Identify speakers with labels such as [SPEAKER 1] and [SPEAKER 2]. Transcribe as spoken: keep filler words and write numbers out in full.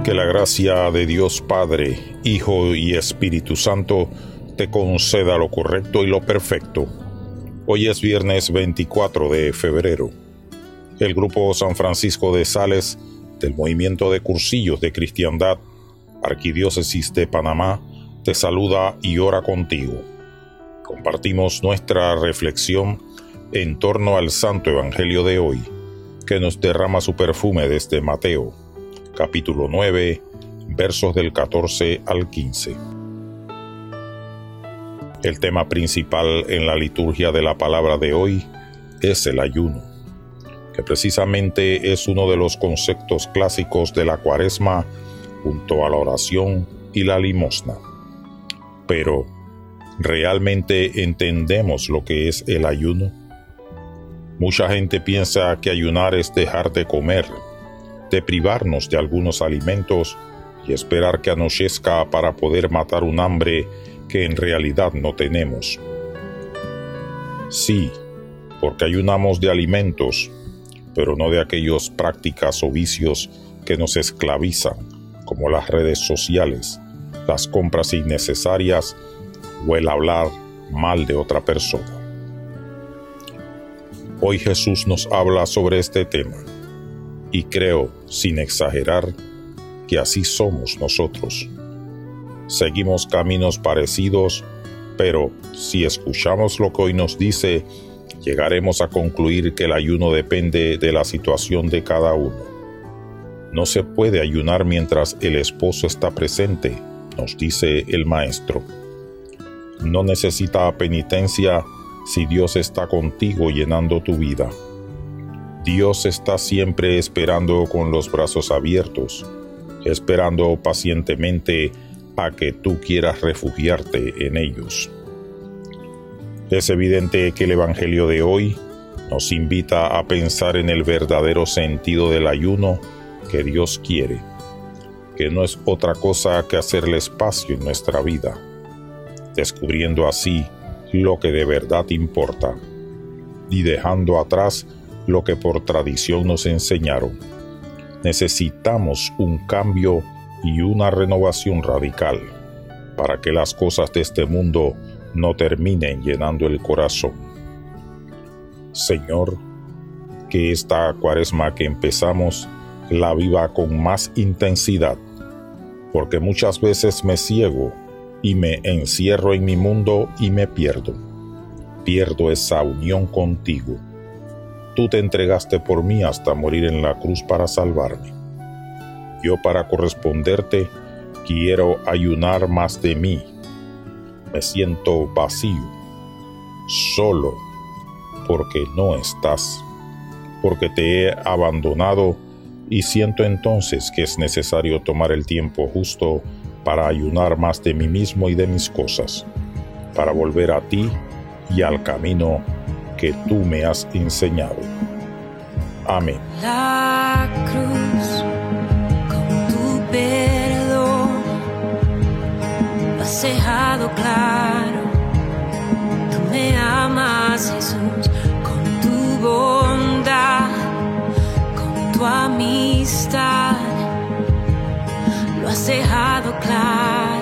[SPEAKER 1] Que la gracia de Dios Padre, Hijo y Espíritu Santo te conceda lo correcto y lo perfecto. Hoy es viernes veinticuatro de febrero. El Grupo San Francisco de Sales del Movimiento de Cursillos de Cristiandad, Arquidiócesis de Panamá, te saluda y ora contigo. Compartimos nuestra reflexión en torno al Santo Evangelio de hoy, que nos derrama su perfume desde Mateo, capítulo nueve, versos del catorce al quince. El tema principal en la liturgia de la palabra de hoy es el ayuno, que precisamente es uno de los conceptos clásicos de la Cuaresma junto a la oración y la limosna. Pero, ¿realmente entendemos lo que es el ayuno? Mucha gente piensa que ayunar es dejar de comer, de privarnos de algunos alimentos y esperar que anochezca para poder matar un hambre que en realidad no tenemos. Sí, porque ayunamos de alimentos, pero no de aquellas prácticas o vicios que nos esclavizan, como las redes sociales, las compras innecesarias o el hablar mal de otra persona. Hoy Jesús nos habla sobre este tema, y creo, sin exagerar, que así somos nosotros. Seguimos caminos parecidos, pero si escuchamos lo que hoy nos dice, llegaremos a concluir que el ayuno depende de la situación de cada uno. No se puede ayunar mientras el esposo está presente, nos dice el Maestro. No necesita penitencia si Dios está contigo llenando tu vida. Dios está siempre esperando con los brazos abiertos, esperando pacientemente a que tú quieras refugiarte en ellos. Es evidente que el Evangelio de hoy nos invita a pensar en el verdadero sentido del ayuno que Dios quiere, que no es otra cosa que hacerle espacio en nuestra vida, descubriendo así lo que de verdad importa y dejando atrás lo que por tradición nos enseñaron. Necesitamos un cambio y una renovación radical para que las cosas de este mundo no terminen llenando el corazón. Señor, que esta Cuaresma que empezamos la viva con más intensidad, porque muchas veces me ciego y me encierro en mi mundo y me pierdo. Pierdo esa unión contigo. Tú te entregaste por mí hasta morir en la cruz para salvarme. Yo, para corresponderte, quiero ayunar más de mí. Me siento vacío, solo, porque no estás, porque te he abandonado y siento entonces que es necesario tomar el tiempo justo para ayunar más de mí mismo y de mis cosas, para volver a ti y al camino que tú me has enseñado. Amén.
[SPEAKER 2] La cruz, con tu perdón, lo has dejado claro. Tú me amas, Jesús, con tu bondad, con tu amistad, lo has dejado claro.